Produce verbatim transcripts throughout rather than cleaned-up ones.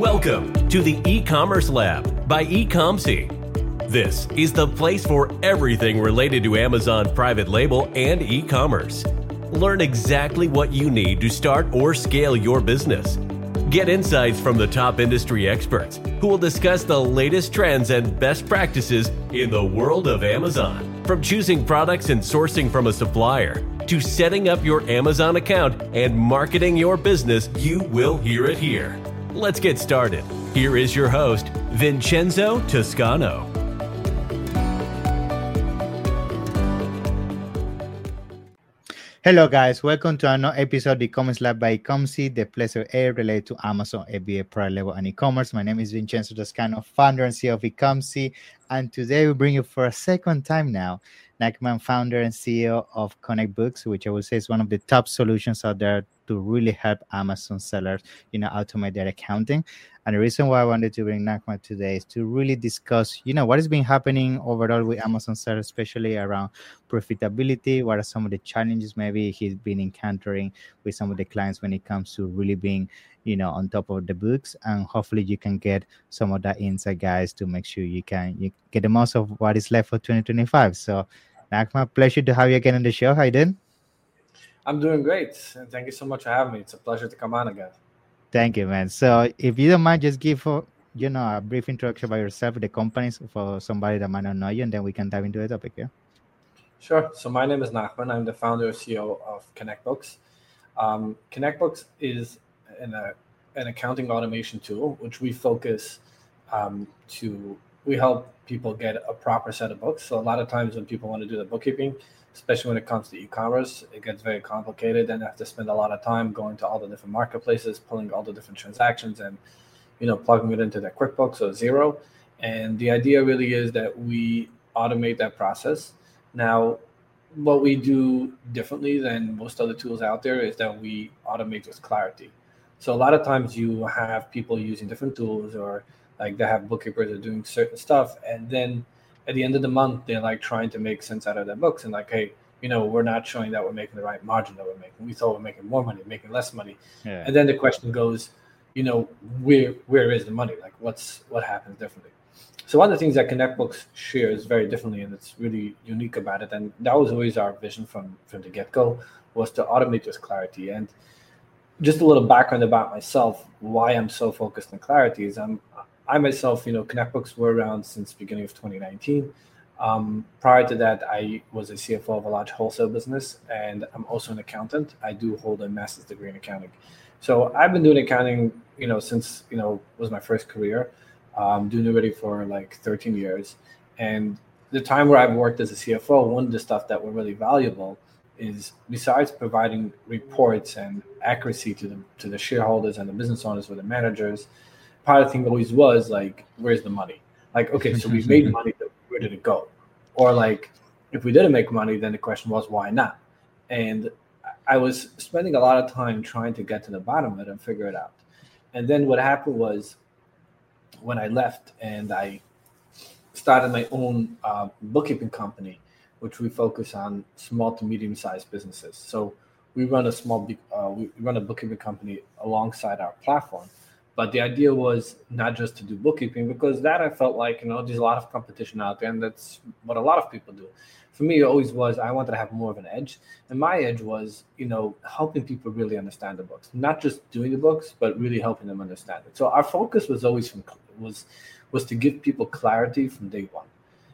Welcome to the E-Commerce Lab by Ecomcy. This is the place for everything related to Amazon private label and e-commerce. Learn exactly what you need to start or scale your business. Get insights from the top industry experts who will discuss the latest trends and best practices in the world of Amazon. From choosing products and sourcing from a supplier to setting up your Amazon account and marketing your business, you will hear it here. Let's get started. Here is your host, Vincenzo Toscano. Hello guys, welcome to another episode of the E-Commerce Lab by Ecomcy, the place of air related to Amazon, A B A, private label, and e-commerce. My name is Vincenzo Toscano, founder and C E O of Ecomcy, and today we bring you for a second time now, Nachman, founder and C E O of Connect Books, which I would say is one of the top solutions out there to really help Amazon sellers, you know, automate their accounting. And the reason why I wanted to bring Nachman today is to really discuss, you know, what has been happening overall with Amazon sellers, especially around profitability. What are some of the challenges maybe he's been encountering with some of the clients when it comes to really being, you know, on top of the books. And hopefully you can get some of that insight, guys, to make sure you can you get the most of what is left for twenty twenty-five. So, Nachman, pleasure to have you again on the show. How you doing? I'm doing great, and thank you so much for having me. It's a pleasure to come on again. Thank you, man. So if you don't mind, just give, uh, you know, a brief introduction about yourself, the companies, for somebody that might not know you, and then we can dive into the topic, yeah? Sure. So my name is Nachman. I'm the founder and C E O of Connect Books. Um, Connect Books is an, uh, an accounting automation tool, which we focus um, to, we help people get a proper set of books. So a lot of times when people want to do the bookkeeping, especially when it comes to e-commerce, it gets very complicated and they have to spend a lot of time going to all the different marketplaces, pulling all the different transactions and, you know, plugging it into their QuickBooks or Xero. And the idea really is that we automate that process. Now, what we do differently than most other tools out there is that we automate with clarity. So a lot of times you have people using different tools, or like they have bookkeepers that are doing certain stuff, and then at the end of the month, they're like trying to make sense out of their books and like, hey, you know, we're not showing that we're making the right margin that we're making. We thought we're making more money, making less money. Yeah. And then the question goes, you know, where where is the money? Like what's what happens differently? So one of the things that Connect Books shares very differently, and it's really unique about it, and that was always our vision from, from the get-go, was to automate with clarity. And just a little background about myself, why I'm so focused on clarity is I'm I myself, you know, Connect Books were around since the beginning of twenty nineteen. Um, prior to that, I was a C F O of a large wholesale business, and I'm also an accountant. I do hold a master's degree in accounting. So I've been doing accounting, you know, since, you know, was my first career. Um, doing it already for like thirteen years. And the time where I've worked as a C F O, one of the stuff that were really valuable is, besides providing reports and accuracy to the to the shareholders and the business owners or the managers, part of the thing always was like, where's the money? Like, okay, so we made money, but where did it go? Or like, if we didn't make money, then the question was, why not? And I was spending a lot of time trying to get to the bottom of it and figure it out. And then what happened was, when I left and I started my own uh, bookkeeping company, which we focus on small to medium-sized businesses. So we run a small, uh, we run a bookkeeping company alongside our platform. But the idea was not just to do bookkeeping, because that I felt like, you know, there's a lot of competition out there, and that's what a lot of people do. For me, it always was, I wanted to have more of an edge. And my edge was, you know, helping people really understand the books, not just doing the books, but really helping them understand it. So our focus was always from, was, was to give people clarity from day one.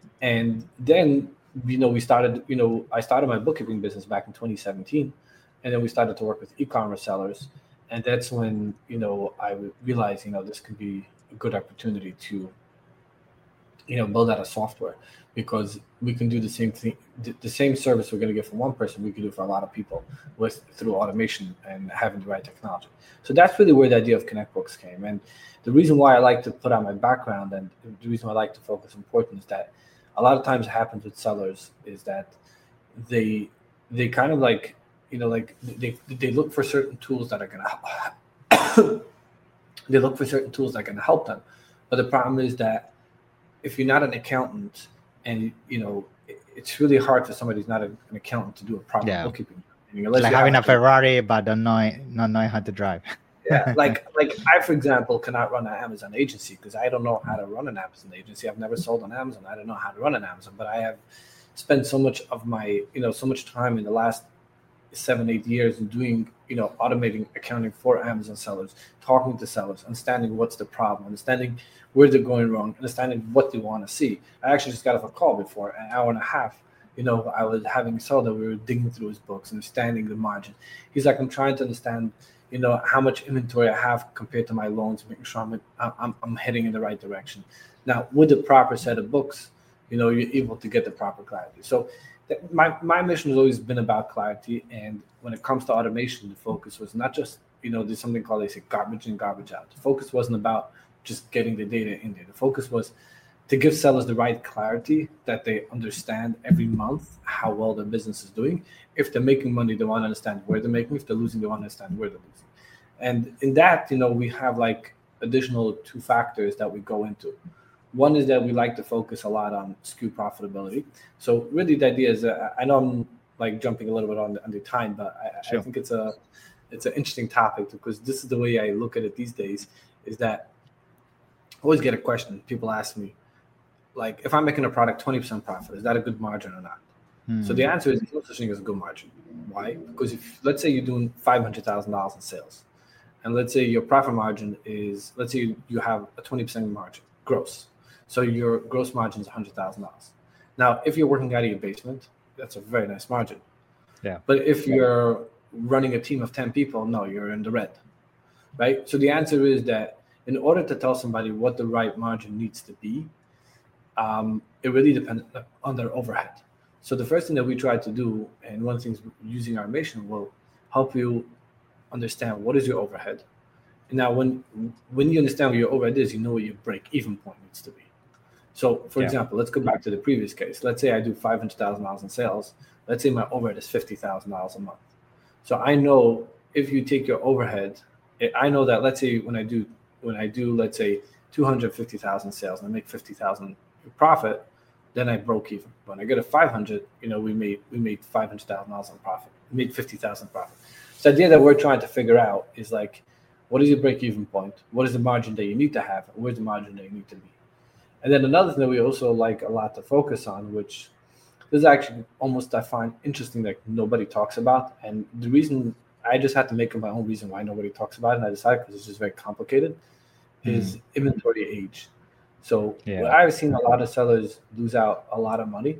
And then, you know, we started, you know, I started my bookkeeping business back in twenty seventeen, and then we started to work with e-commerce sellers. And that's when, you know, I realized, you know, this could be a good opportunity to, you know, build out a software, because we can do the same thing, the same service we're going to get from one person, we can do for a lot of people with through automation and having the right technology. So that's really where the idea of Connect Books came. And the reason why I like to put out my background, and the reason why I like to focus on important, is that a lot of times it happens with sellers is that they they kind of like, you know, like they they look for certain tools that are going to they look for certain tools that are going to help them. But the problem is that if you're not an accountant, and, you know, it's really hard for somebody who's not an accountant to do a proper yeah. bookkeeping. It's like having a Ferrari, but don't know, not knowing how to drive. Yeah, like like I, for example, cannot run an Amazon agency because I don't know how to run an Amazon agency. I've never sold on Amazon. I don't know how to run an Amazon, but I have spent so much of my, you know, so much time in the last seven, eight years in doing, you know, automating accounting for Amazon sellers, talking to sellers, understanding what's the problem, understanding where they're going wrong, understanding what they want to see. I actually just got off a call before an hour and a half. You know, I was having a seller, we were digging through his books, understanding the margin. He's like, I'm trying to understand, you know, how much inventory I have compared to my loans, making sure I'm, I'm, I'm heading in the right direction. Now, with the proper set of books, you know, you're able to get the proper clarity. So my, my mission has always been about clarity. And when it comes to automation, the focus was not just, you know, there's something called, they say, garbage in, garbage out. The focus wasn't about just getting the data in there. The focus was to give sellers the right clarity that they understand every month how well their business is doing. If they're making money, they want to understand where they're making. If they're losing, they want to understand where they're losing. And in that, you know, we have like additional two factors that we go into. One is that we like to focus a lot on S K U profitability. So really the idea is, uh, I know I'm like jumping a little bit on the, on the time, but I, sure. I think it's a it's an interesting topic because this is the way I look at it these days, is that I always get a question. People ask me, like, if I'm making a product twenty percent profit, is that a good margin or not? Hmm. So the answer is there's no such thing as a good margin. Why? Because if, let's say you're doing five hundred thousand dollars in sales, and let's say your profit margin is, let's say you, you have a twenty percent margin, gross. So your gross margin is one hundred thousand dollars. Now, if you're working out of your basement, that's a very nice margin. Yeah. But if you're running a team of ten people, no, you're in the red, right? So the answer is that in order to tell somebody what the right margin needs to be, um, it really depends on their overhead. So the first thing that we try to do, and one of the things using automation will help you understand what is your overhead. And now when when you understand what your overhead is, you know what your break-even point needs to be. So, for yeah. example, let's go back to the previous case. Let's say I do five hundred thousand dollars in sales. Let's say my overhead is fifty thousand dollars a month. So I know if you take your overhead, I know that let's say when I do, when I do, let's say two hundred fifty thousand sales and I make fifty thousand profit, then I broke even. When I get a five hundred, you know, we made we made five hundred thousand dollars in profit. We made fifty thousand profit. So the idea that we're trying to figure out is like, what is your break-even point? What is the margin that you need to have? Where's the margin that you need to be? And then another thing that we also like a lot to focus on, which is actually almost I find interesting that nobody talks about. And the reason I just had to make up my own reason why nobody talks about it, and I decided because it's just very complicated, mm. is inventory age. So yeah. what I've seen a lot of sellers lose out a lot of money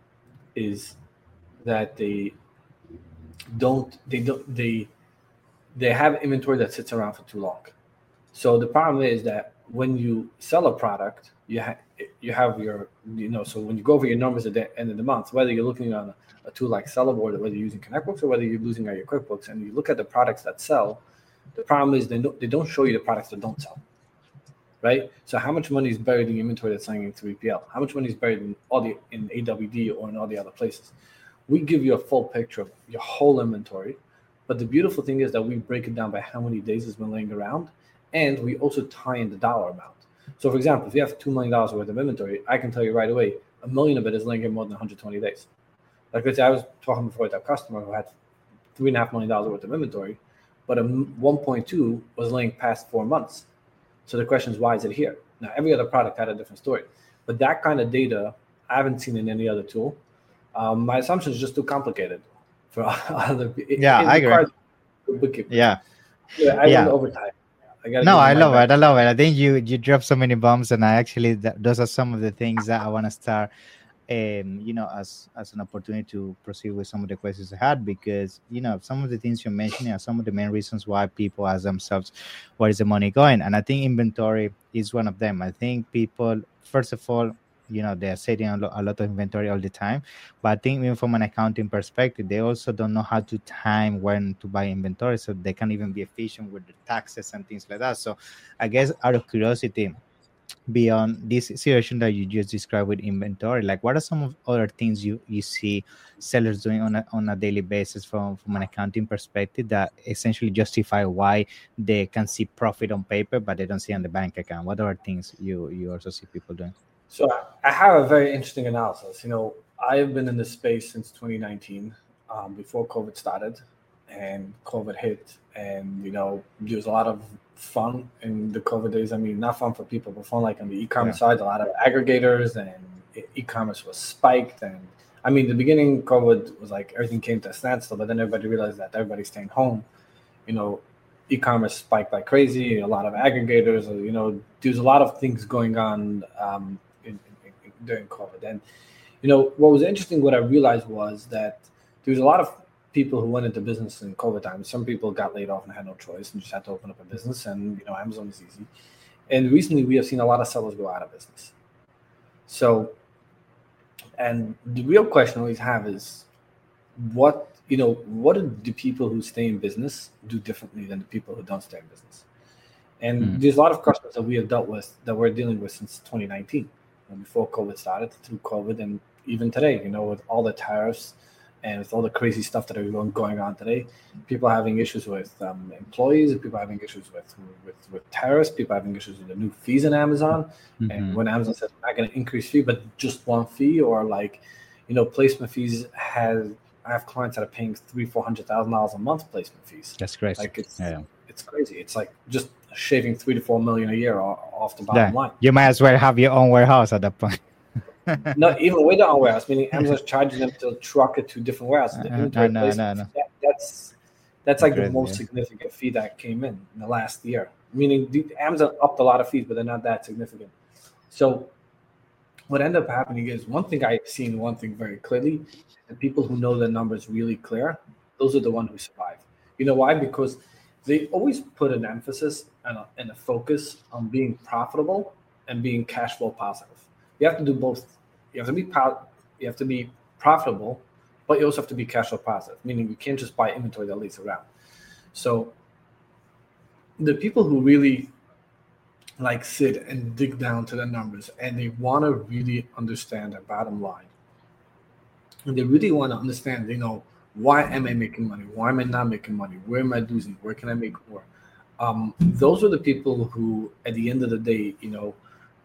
is that they don't they don't they they have inventory that sits around for too long. So the problem is that when you sell a product, you have you have your you know so when you go over your numbers at the end of the month, whether you're looking on a, a tool like Sellerboard or whether you're using ConnectBooks or whether you're losing out your QuickBooks, and you look at the products that sell, the problem is they don't, they don't show you the products that don't sell. Right? So how much money is buried in inventory that's selling in three P L? How much money is buried in all the in A W D or in all the other places? We give you a full picture of your whole inventory, but the beautiful thing is that we break it down by how many days it's been laying around, and we also tie in the dollar amount. So for example, if you have two million dollars worth of inventory, I can tell you right away, a million of it is laying here more than one hundred twenty days. Like let's say I was talking before with that customer who had three and a half million dollars worth of inventory, but a one point two was laying past four months. So the question is, why is it here? Now, every other product had a different story, but that kind of data I haven't seen in any other tool. Um, my assumption is just too complicated for other people. Yeah, I agree. Yeah, yeah, I yeah. overtime. I no, I love back. it. I love it. I think you you dropped so many bombs, and I actually th- those are some of the things that I want to start. Um, you know, as as an opportunity to proceed with some of the questions I had, because you know some of the things you're mentioning are some of the main reasons why people ask themselves, where is the money going? And I think inventory is one of them. I think people, first of all, you know, they're setting a, lo- a lot of inventory all the time, but I think even from an accounting perspective, they also don't know how to time when to buy inventory, so they can't even be efficient with the taxes and things like that. So I guess out of curiosity, beyond this situation that you just described with inventory, like what are some of other things you you see sellers doing on a, on a daily basis from from an accounting perspective that essentially justify why they can see profit on paper but they don't see on the bank account? What other things you you also see people doing? So I have a very interesting analysis. You know, I have been in this space since twenty nineteen, um, before COVID started, and COVID hit, and you know there was a lot of fun in the COVID days. I mean, not fun for people, but fun like on the e-commerce yeah. side. A lot of aggregators and e-commerce was spiked. And I mean, the beginning COVID was like everything came to a standstill, but then everybody realized that everybody's staying home. You know, e-commerce spiked like crazy. A lot of aggregators. You know, there's a lot of things going on um, in, in, in, during COVID. And you know, what was interesting, what I realized was that there was a lot of people who went into business in COVID times. Some people got laid off and had no choice and just had to open up a business. And, you know, Amazon is easy. And recently we have seen a lot of sellers go out of business. So, and the real question I always have is what, you know, what do the people who stay in business do differently than the people who don't stay in business? And mm. there's a lot of customers that we have dealt with that we're dealing with since twenty nineteen, and before COVID started, through COVID, and even today, you know, with all the tariffs and with all the crazy stuff that are going on today, people are having issues with um, employees, people are having issues with, with with tariffs, people are having issues with the new fees in Amazon. Mm-hmm. And when Amazon says we're not going to increase fee, but just one fee, or like, you know, placement fees has, I have clients that are paying three, four hundred thousand dollars a month placement fees. That's crazy. Like it's yeah. it's crazy. It's like just shaving three to four million a year off the bottom yeah. line. You might as well have your own warehouse at that point. Not even with our warehouse, meaning Amazon's charging them to truck it to different warehouses. The inventory no, no, no, no. That, that's that's like Great, the most yeah. significant fee that came in in the last year. Meaning the, Amazon upped a lot of fees, but they're not that significant. So what ended up happening is, one thing I've seen, one thing very clearly, and people who know the numbers really clear, those are the ones who survive. You know why? Because they always put an emphasis and a, and a focus on being profitable and being cash flow positive. You have to do both. You have to be you have to be profitable, but you also have to be cash flow positive. Meaning you can't just buy inventory that lays around. So the people who really like sit and dig down to the numbers, and they want to really understand the bottom line, and they really want to understand, you know, why am I making money? Why am I not making money? Where am I losing? Where can I make more? Um, those are the people who, at the end of the day, you know.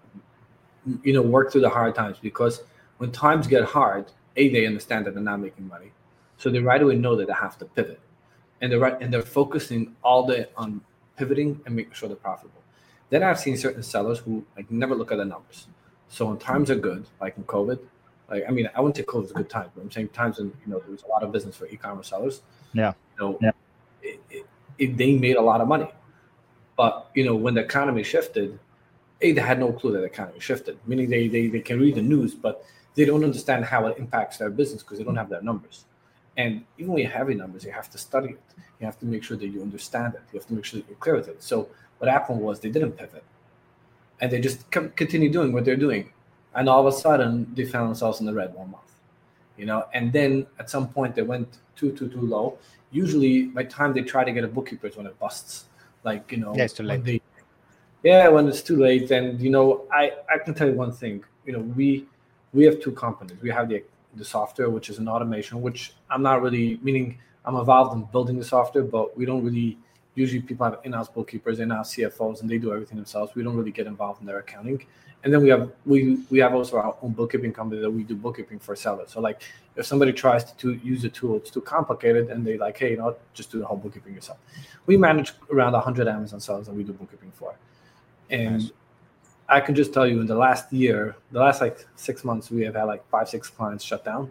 you know, work through the hard times, because when times get hard, A, they understand that they're not making money. So they right away know that they have to pivot. And they're right, and they're focusing all day on pivoting and making sure they're profitable. Then I've seen certain sellers who like never look at the numbers. So when times are good, like in COVID, like I mean, I wouldn't say COVID was a good time, but I'm saying times when, you know, there was a lot of business for e-commerce sellers. Yeah. You know, yeah. It, it, it, they made a lot of money. But, you know, when the economy shifted, A, they had no clue that the economy shifted, meaning they, they they can read the news, but they don't understand how it impacts their business because they don't have their numbers. And even when you have your numbers, you have to study it. You have to make sure that you understand it. You have to make sure that you're clear with it. So what happened was they didn't pivot, and they just continue doing what they're doing. And all of a sudden, they found themselves in the red one month, you know. And then at some point, they went too, too, too low. Usually, by the time they try to get a bookkeeper, it's when it busts. Like, you know, yeah, it's too late. They, Yeah, when it's too late. And, you know, I, I can tell you one thing. You know, we we have two companies. We have the the software, which is an automation, which I'm not really, meaning I'm involved in building the software, but we don't really, usually people have in-house bookkeepers, in-house C F Os, and they do everything themselves. We don't really get involved in their accounting. And then we have we we have also our own bookkeeping company that we do bookkeeping for sellers. So like if somebody tries to, to use a tool, it's too complicated, and they like, hey, you know, just do the whole bookkeeping yourself. We manage around one hundred Amazon sellers that we do bookkeeping for. And nice. I can just tell you in the last year, the last like six months, we have had like five, six clients shut down.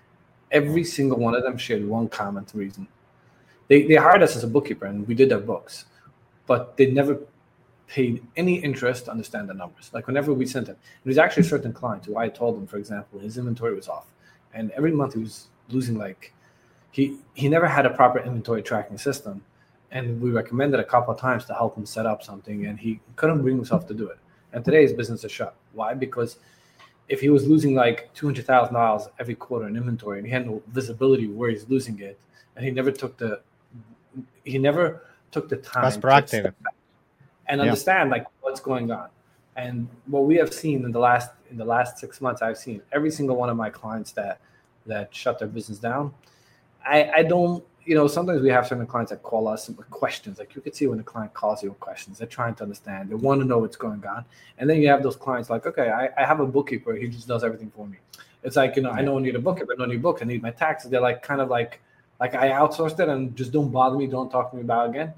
Every single one of them shared one common reason. They they hired us as a bookkeeper and we did their books, but they never paid any interest to understand the numbers. Like whenever we sent them, it was actually a certain client who I told him, for example, his inventory was off. And every month he was losing like, he, he never had a proper inventory tracking system. And we recommended a couple of times to help him set up something, and he couldn't bring himself to do it. And today his business is shut. Why? Because if he was losing like two hundred thousand dollars every quarter in inventory, and he had no visibility where he's losing it, and he never took the he never took the time That's proactive. To and yeah. understand like what's going on. And what we have seen in the last in the last six months, I've seen every single one of my clients that that shut their business down. I, I don't. You know, sometimes we have certain clients that call us with questions. Like you could see when the client calls you with questions, they're trying to understand. They want to know what's going on. And then you have those clients like, okay, I, I have a bookkeeper. He just does everything for me. It's like, you know, yeah. I don't need a bookkeeper. I don't need a book. I need my taxes. They're like kind of like like I outsourced it and just don't bother me, don't talk to me about it again.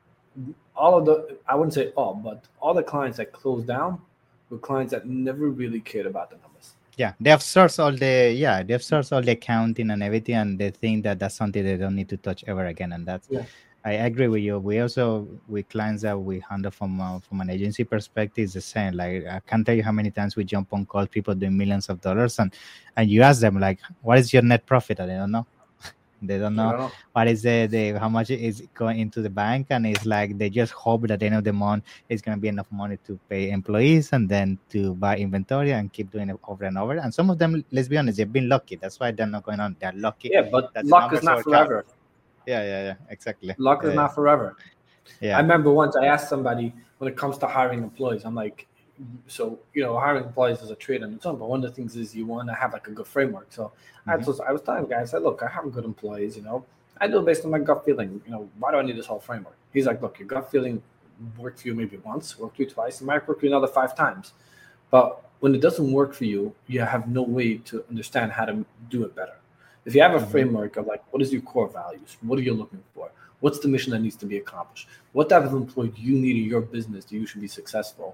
All of the, I wouldn't say all, but all the clients that closed down were clients that never really cared about the numbers. Yeah, they have sourced all the yeah, they've sourced all the accounting and everything, and they think that that's something they don't need to touch ever again. And that's, Yeah. I agree with you. We also, with clients that we handle from uh, from an agency perspective, it's the same. Like, I can't tell you how many times we jump on calls, people doing millions of dollars, and and you ask them like, what is your net profit? And they don't know. They don't know, don't know. what is the, the how much is going into the bank, and it's like they just hope that at the end of the month it's going to be enough money to pay employees and then to buy inventory and keep doing it over and over. And some of them, let's be honest, they've been lucky. That's why they're not going on. They're lucky. Yeah, but that the luck is numbers not work forever. out. Yeah, yeah, yeah, exactly. Luck yeah, is yeah. not forever. Yeah. I remember once I asked somebody when it comes to hiring employees, I'm like, so, you know, hiring employees is a trade on its own, but one of the things is you want to have like a good framework. So Mm-hmm. I, was, I was telling the guy, I said, look, I have good employees, you know, I do it based on my gut feeling. You know, why do I need this whole framework? He's like, look, your gut feeling worked for you maybe once, worked for you twice, it might work for you another five times. But when it doesn't work for you, you have no way to understand how to do it better. If you have a Mm-hmm. framework of like, what is your core values? What are you looking for? What's the mission that needs to be accomplished? What type of employee do you need in your business that you should be successful?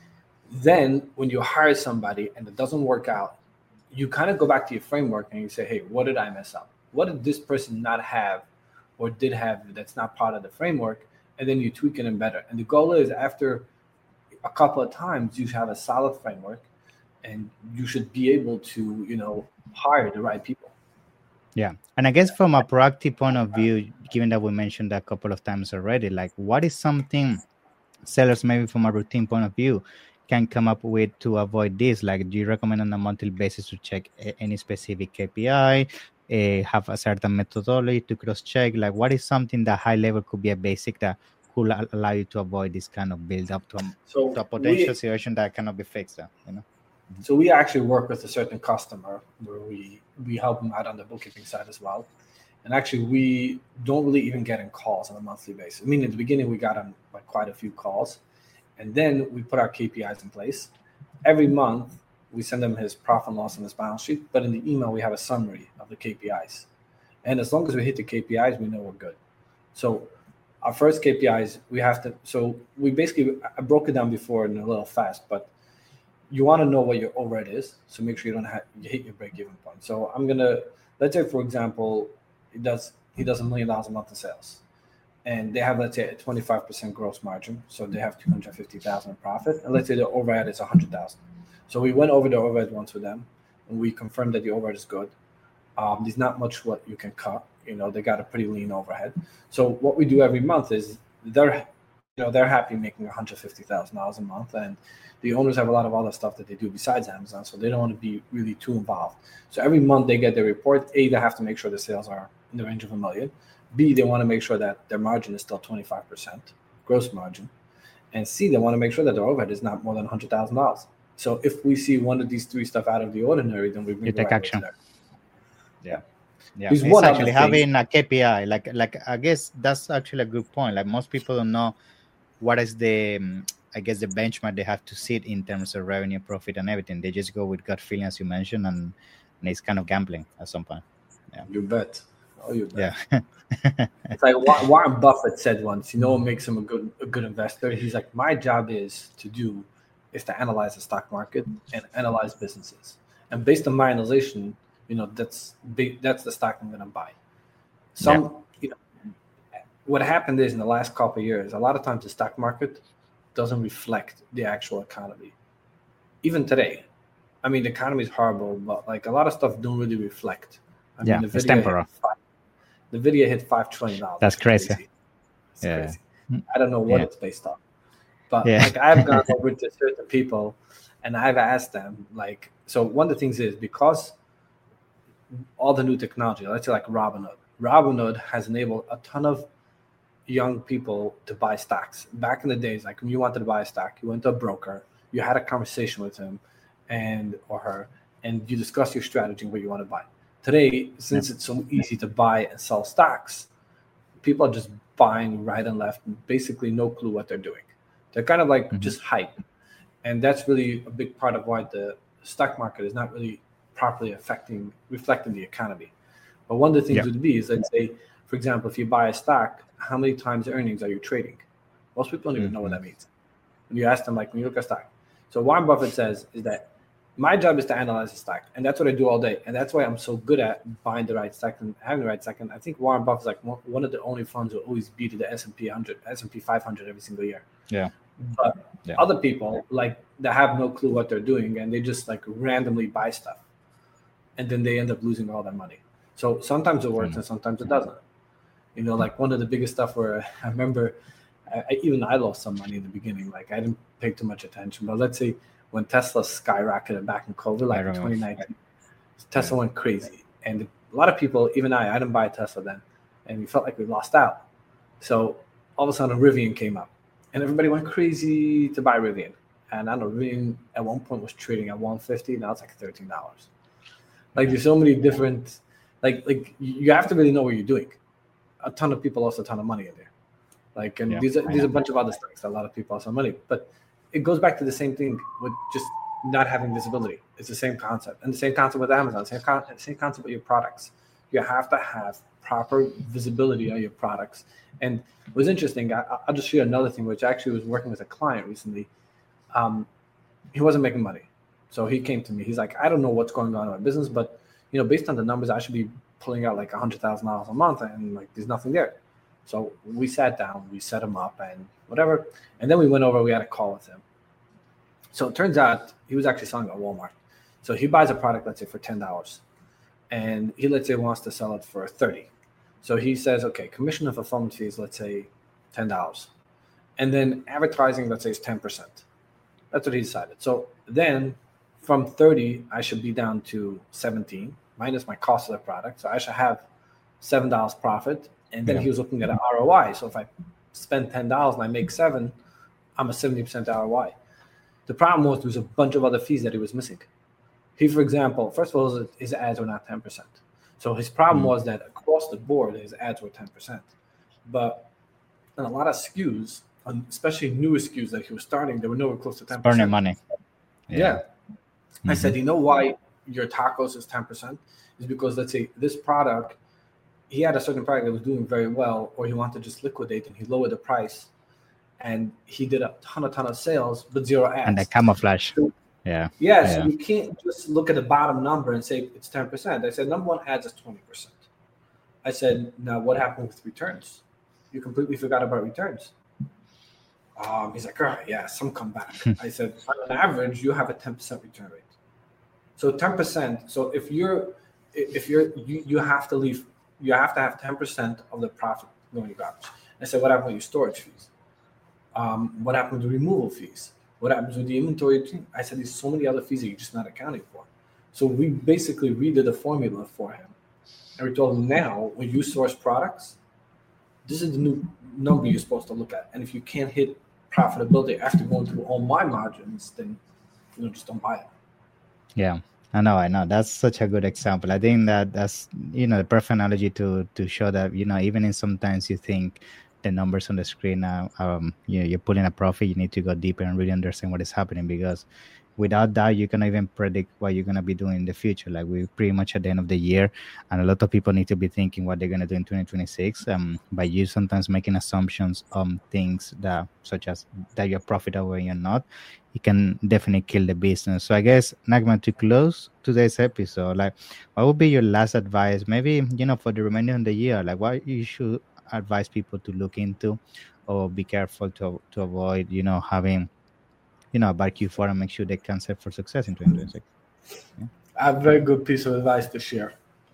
Then when you hire somebody and it doesn't work out, you kind of go back to your framework and you say, hey, what did I mess up? What did this person not have or did have that's not part of the framework? And then you tweak it and better. And the goal is after a couple of times, you should have a solid framework and you should be able to, you know, hire the right people. Yeah. And I guess from a proactive point of view, given that we mentioned that a couple of times already, like what is something sellers maybe from a routine point of view can come up with to avoid this? Like, do you recommend on a monthly basis to check a- any specific K P I, uh, have a certain methodology to cross-check? Like, what is something that high level could be a basic that could al- allow you to avoid this kind of build up to a, So to a potential we, situation that cannot be fixed? uh, You know? so we actually work with a certain customer where we, we help them out on the bookkeeping side as well. And actually, we don't really even get in calls on a monthly basis. I mean, in the beginning, we got on like quite a few calls. And then we put our K P Is in place. Every month, we send them his profit and loss and his balance sheet. But in the email, we have a summary of the K P Is. And as long as we hit the K P Is, we know we're good. So our first K P Is, we have to, so we basically, I broke it down before and a little fast, but you want to know what your overhead is. So make sure you don't have, you hit your break-even point. So I'm going to, let's say, for example, he does, he does a million dollars a month in sales. And they have, let's say, a twenty-five percent gross margin. So they have two hundred fifty thousand in profit. And let's say the overhead is one hundred thousand. So we went over the overhead once with them, and we confirmed that the overhead is good. Um, there's not much what you can cut. You know, they got a pretty lean overhead. So what we do every month is they're, you know, they're happy making one hundred fifty thousand dollars a month. And the owners have a lot of other stuff that they do besides Amazon. So they don't want to be really too involved. So every month they get their report. A, they have to make sure the sales are in the range of a million. B, they want to make sure that their margin is still twenty-five percent gross margin. And C, they want to make sure that their overhead is not more than one hundred thousand dollars. So if we see one of these three stuff out of the ordinary, then we bring You the take right action. there. Yeah. Yeah. There's It's one other actually thing. having a K P I. Like, like I guess that's actually a good point. Like, most people don't know what is the, um, I guess, the benchmark they have to sit in terms of revenue, profit, and everything. They just go with gut feeling, as you mentioned, and, and it's kind of gambling at some point. Yeah. You bet. Oh, you bet. Yeah. It's like Wa- Warren Buffett said once, you know what makes him a good a good investor? He's like, my job is to do is to analyze the stock market and analyze businesses. And based on my analysis, you know, that's big, that's the stock I'm going to buy. Some, Yeah. you know, what happened is in the last couple of years, a lot of times the stock market doesn't reflect the actual economy. Even today, I mean, the economy is horrible, but like a lot of stuff don't really reflect. I Yeah, mean, it's video hit temporal. five- The video hit five trillion dollars. That's crazy. It's Yeah. crazy. I don't know what Yeah. it's based on, but Yeah. like I've gone over to certain people, and I've asked them like, so one of the things is because all the new technology, let's say like Robinhood, Robinhood has enabled a ton of young people to buy stocks. Back in the days, like when you wanted to buy a stock, you went to a broker, you had a conversation with him and or her, and you discuss your strategy and what you want to buy. Today, since it's so easy to buy and sell stocks, people are just buying right and left, basically no clue what they're doing. They're kind of like Mhm. just hype. And that's really a big part of why the stock market is not really properly affecting, reflecting the economy. But one of the things Yeah. would be is, let's say, for example, if you buy a stock, how many times earnings are you trading? Most people don't even know what that means. When you ask them, like when you look at stock. So Warren Buffett says is that my job is to analyze the stock, and that's what I do all day. And that's why I'm so good at buying the right stock and having the right stock. And I think Warren Buffett's like one of the only funds who always beat the S and P one hundred, S and P five hundred every single year. Yeah. But Yeah. other people, like, they have no clue what they're doing, and they just like randomly buy stuff, and then they end up losing all their money. So sometimes it works, mm-hmm. and sometimes it doesn't. You know, like one of the biggest stuff where I remember, I, even I lost some money in the beginning. Like I didn't pay too much attention, but let's say when Tesla skyrocketed back in COVID, like in twenty nineteen, Tesla went crazy, and a lot of people, even I, I didn't buy a Tesla then, and we felt like we lost out. So all of a sudden, Rivian came up, and everybody went crazy to buy Rivian. And I know Rivian at one point was trading at one fifty. Now it's like thirteen dollars. Like there's so many different, like like you have to really know what you're doing. A ton of people lost a ton of money in there. Like, and yeah, these are these are a bunch of other stocks. A lot of people lost some money, but it goes back to the same thing with just not having visibility. It's the same concept, and the same concept with Amazon. Same con- same concept with your products. You have to have proper visibility on your products. And it was interesting. I, I'll just share another thing, which actually was working with a client recently. Um, he wasn't making money, so he came to me. He's like, I don't know what's going on in my business, but you know, based on the numbers, I should be pulling out like a hundred thousand dollars a month, and like there's nothing there. So we sat down, we set him up, and whatever, and then we went over. We had a call with him. So it turns out he was actually selling at Walmart. So he buys a product, let's say for ten dollars, and he let's say wants to sell it for thirty. So he says, okay, commission and fulfillment fees, let's say ten dollars, and then advertising, let's say is ten percent. That's what he decided. So then from thirty, I should be down to seventeen minus my cost of the product. So I should have seven dollars profit. And then yeah. he was looking at an R O I. So if I spend ten dollars and I make seven, I'm a seventy percent R O I. The problem was there was a bunch of other fees that he was missing. He, for example, first of all, his ads were not ten percent. So his problem mm-hmm. was that across the board, his ads were ten percent. But on a lot of S K Us, especially newer S K Us that he was starting, they were nowhere close to ten percent. Burning money. Yeah. yeah. Mm-hmm. I said, you know why your tacos is ten percent? Is because, let's say, this product, he had a certain product that was doing very well, or he wanted to just liquidate, and he lowered the price, and he did a ton, a ton of sales, but zero ads. And the camouflage. So, yeah. Yeah, yeah. So you can't just look at the bottom number and say it's ten percent. I said, number one, ads is twenty percent. I said, now what happened with returns? You completely forgot about returns. Um, he's like, all right, yeah, some come back. I said, on average, you have a ten percent return rate. So ten percent. So if you're, if you're, you, you have to leave, you have to have ten percent of the profit going to garbage. I said, what happened with your storage fees? Um, what happened with removal fees? What happens with the inventory? I said, there's so many other fees that you're just not accounting for. So we basically redid the formula for him. And we told him, now, when you source products, this is the new number you're supposed to look at. And if you can't hit profitability after going through all my margins, then you know, just don't buy it. Yeah. I know, I know. That's such a good example. I think that that's, you know, the perfect analogy to to show that, you know, even in sometimes you think the numbers on the screen, uh, um, you know, you're pulling a profit, you need to go deeper and really understand what is happening, because without that, you cannot even predict what you're going to be doing in the future. Like we're pretty much at the end of the year, and a lot of people need to be thinking what they're going to do in twenty twenty-six. Um, by you sometimes making assumptions on things that, such as that you're profitable and you're not, it can definitely kill the business. So I guess, Nachman, to close today's episode, like, what would be your last advice? Maybe, you know, for the remainder of the year, like what you should advise people to look into or be careful to to avoid, you know, having, you know, a bad Q four and make sure they can set for success in twenty twenty-six. Yeah. I have a very good piece of advice to share.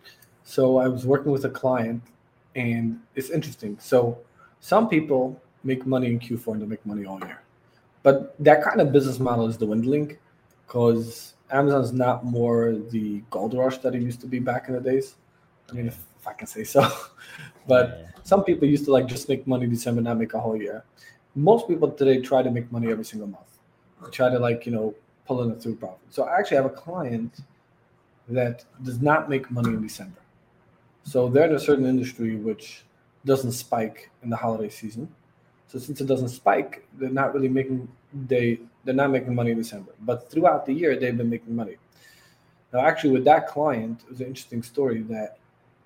So I was working with a client, and it's interesting. So some people make money in Q four and they make money all year. But that kind of business model is dwindling, because Amazon's not more the gold rush that it used to be back in the days. I mean, if, if I can say so. But yeah. Some people used to like just make money in December, not make a whole year. Most people today try to make money every single month. They try to like, you know, pull in a through profit. So I actually have a client that does not make money in December. So they're in a certain industry which doesn't spike in the holiday season. So since it doesn't spike, they're not really making they they're not making money in December. But throughout the year, they've been making money. Now, actually, with that client, it was an interesting story that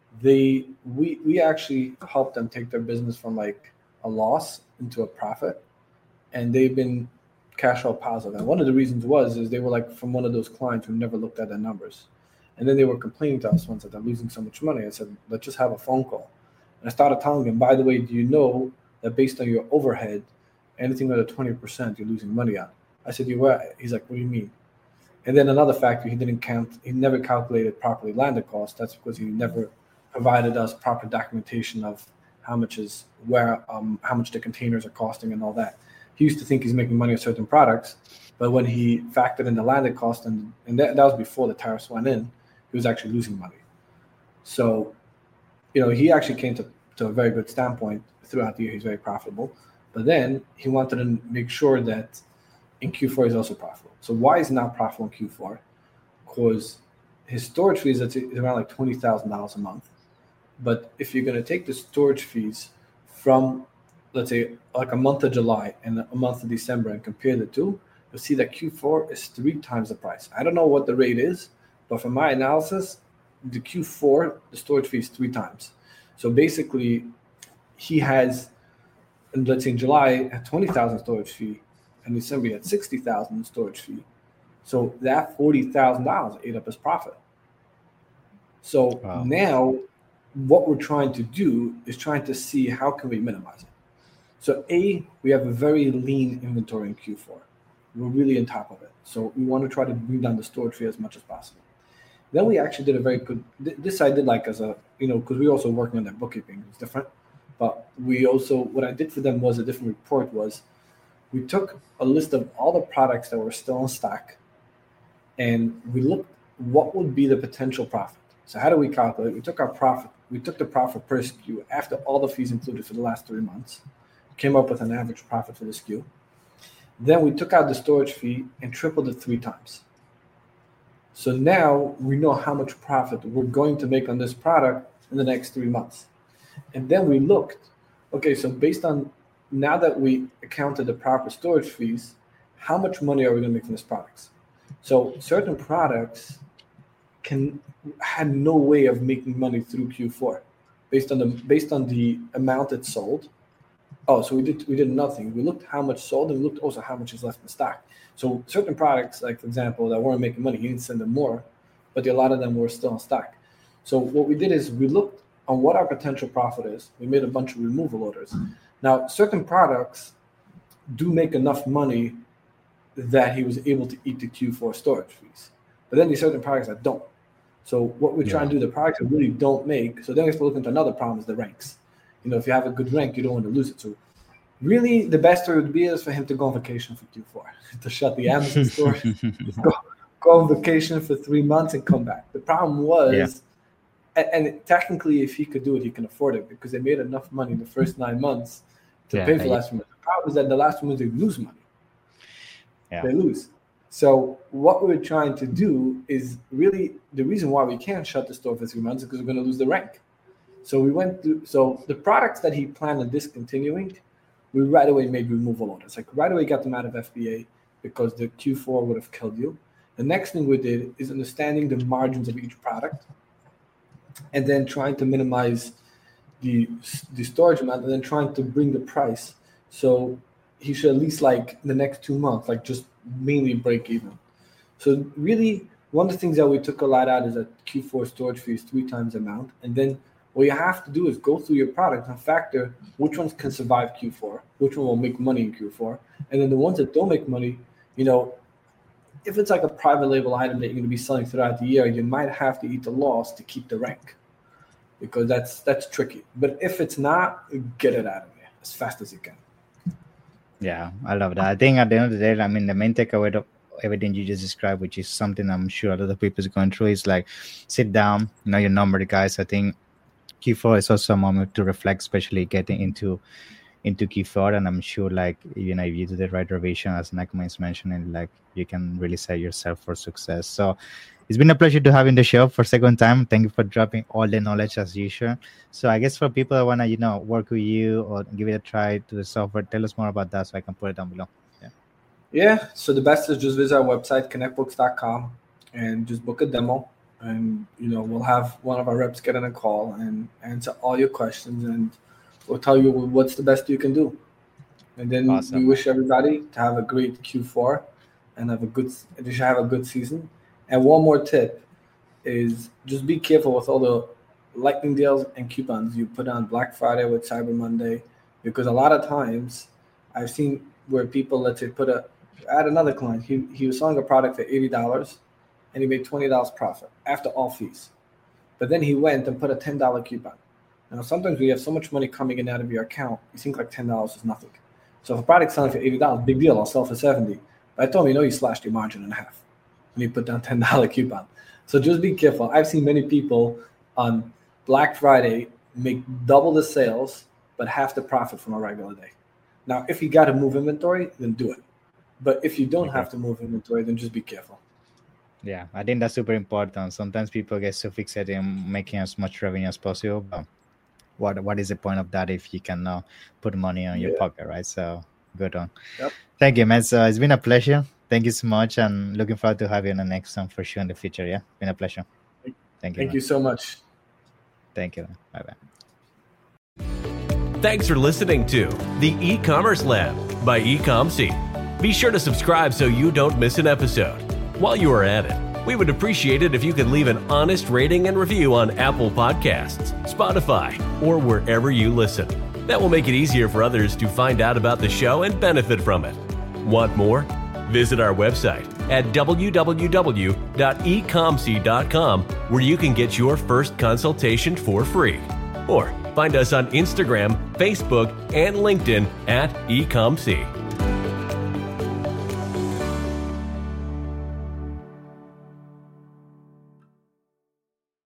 they we we actually helped them take their business from like a loss into a profit, and they've been cash flow positive. And one of the reasons was is they were like from one of those clients who never looked at their numbers, and then they were complaining to us once that they're losing so much money. I said, let's just have a phone call, and I started telling them, by the way, do you know that based on your overhead, anything under twenty percent you're losing money on? I said, you were? He's like, what do you mean? And then another factor, he didn't count, he never calculated properly landed cost. That's because he never provided us proper documentation of how much is where, um, how much the containers are costing and all that. He used to think he's making money on certain products, but when he factored in the landed cost, and, and that, that was before the tariffs went in, he was actually losing money. So, you know, he actually came to, to a very good standpoint throughout the year. He's very profitable, but then he wanted to make sure that in Q four he's also profitable. So why is he not profitable in Q four? Because his storage fees is around like twenty thousand dollars a month. But if you're going to take the storage fees from, let's say, like a month of July and a month of December and compare the two, you'll see that Q four is three times the price. I don't know what the rate is, but from my analysis, the Q four, the storage fee is three times. So basically, he has, and let's say in July, had twenty thousand storage fee, and December he had sixty thousand storage fee. So that forty thousand dollars ate up his profit. So wow. Now what we're trying to do is trying to see how can we minimize it. So A, we have a very lean inventory in Q four. We're really on top of it. So we want to try to bring down the storage fee as much as possible. Then we actually did a very good, this I did like as a, you know, because we also working on their bookkeeping. It's different. But we also, what I did for them was a different report was we took a list of all the products that were still in stock, and we looked what would be the potential profit. So how do we calculate? We took our profit, we took the profit per S K U after all the fees included for the last three months, came up with an average profit for the S K U. Then we took out the storage fee and tripled it three times. So now we know how much profit we're going to make on this product in the next three months. And then we looked, okay, so based on now that we accounted the proper storage fees, how much money are we going to make from these products? So certain products can had no way of making money through Q four based on the based on the amount it sold. Oh, so we did we did nothing. We looked how much sold, and we looked also how much is left in stock. So certain products, like for example, that weren't making money, he didn't send them more, but a lot of them were still in stock. So what we did is we looked on what our potential profit is. We made a bunch of removal orders. Now, certain products do make enough money that he was able to eat the Q four storage fees. But then there's certain products that don't. So what we're yeah. trying to do, the products that really don't make, so then we have to look into another problem is the ranks. You know, if you have a good rank, you don't want to lose it. So really the best way would be is for him to go on vacation for Q four, to shut the Amazon store, go, go on vacation for three months and come back. The problem was, yeah. and, and technically if he could do it, he can afford it because they made enough money in the first nine months to yeah, pay for the last few months. The problem is that the last few months they lose money. Yeah. They lose. So what we're trying to do is really the reason why we can't shut the store for three months is because we're going to lose the rank. So we went through, so the products that he planned on discontinuing, we right away made removal orders. Like right away got them out of F B A because the Q four would have killed you. The next thing we did is understanding the margins of each product and then trying to minimize the, the storage amount and then trying to bring the price. So he should at least like the next two months, like just mainly break even. So really one of the things that we took a lot out is that Q four storage fee is three times the amount. And then what you have to do is go through your product and factor which ones can survive Q four, which one will make money in Q four. And then the ones that don't make money, you know, if it's like a private label item that you're going to be selling throughout the year, you might have to eat the loss to keep the rank because that's that's tricky. But if it's not, get it out of there as fast as you can. Yeah, I love that. I think at the end of the day, I mean, the main takeaway of everything you just described, which is something I'm sure a lot of people is going through, is like sit down, know your number, guys. I think Q four is also a moment to reflect, especially getting into into Q four. And I'm sure, like, you know, if you do the right revision, as Nachman is mentioning, like you can really set yourself for success. So it's been a pleasure to have you in the show for a second time. Thank you for dropping all the knowledge as usual. So I guess for people that want to, you know, work with you or give it a try to the software, tell us more about that so I can put it down below. Yeah. Yeah. So the best is just visit our website, connect books dot com, and just book a demo. and you know we'll have one of our reps get on a call and answer all your questions, and we'll tell you what's the best you can do. And then awesome. We wish everybody to have a great Q four and have a good they should have a good season. And one more tip is just be careful with all the lightning deals and coupons you put on Black Friday with Cyber Monday, because a lot of times I've seen where people, let's say, put a I had another client, he he was selling a product for eighty dollars and he made twenty dollars profit after all fees. But then he went and put a ten dollars coupon. Now sometimes we have so much money coming in and out of your account, you think like ten dollars is nothing. So if a product's selling for eighty dollars, big deal, I'll sell for seventy dollars. But I told him, you know, you slashed your margin in half when you put down ten dollars coupon. So just be careful. I've seen many people on Black Friday make double the sales, but half the profit from a regular day. Now, if you got to move inventory, then do it. But if you don't okay. have to move inventory, then just be careful. Yeah, I think that's super important. Sometimes people get so fixated in making as much revenue as possible, but what what is the point of that if you cannot put money on your yeah. pocket, right? So good on. Yep. Thank you, man. So it's been a pleasure. Thank you so much, and looking forward to having you on the next one for sure in the future. Yeah, been a pleasure. Thank you. Thank man. you so much. Thank you. Bye bye. Thanks for listening to the E-Commerce Lab by eComC. Be sure to subscribe so you don't miss an episode. While you are at it, we would appreciate it if you could leave an honest rating and review on Apple Podcasts, Spotify, or wherever you listen. That will make it easier for others to find out about the show and benefit from it. Want more? Visit our website at w w w dot e com c dot com, where you can get your first consultation for free. Or find us on Instagram, Facebook, and LinkedIn at eComC.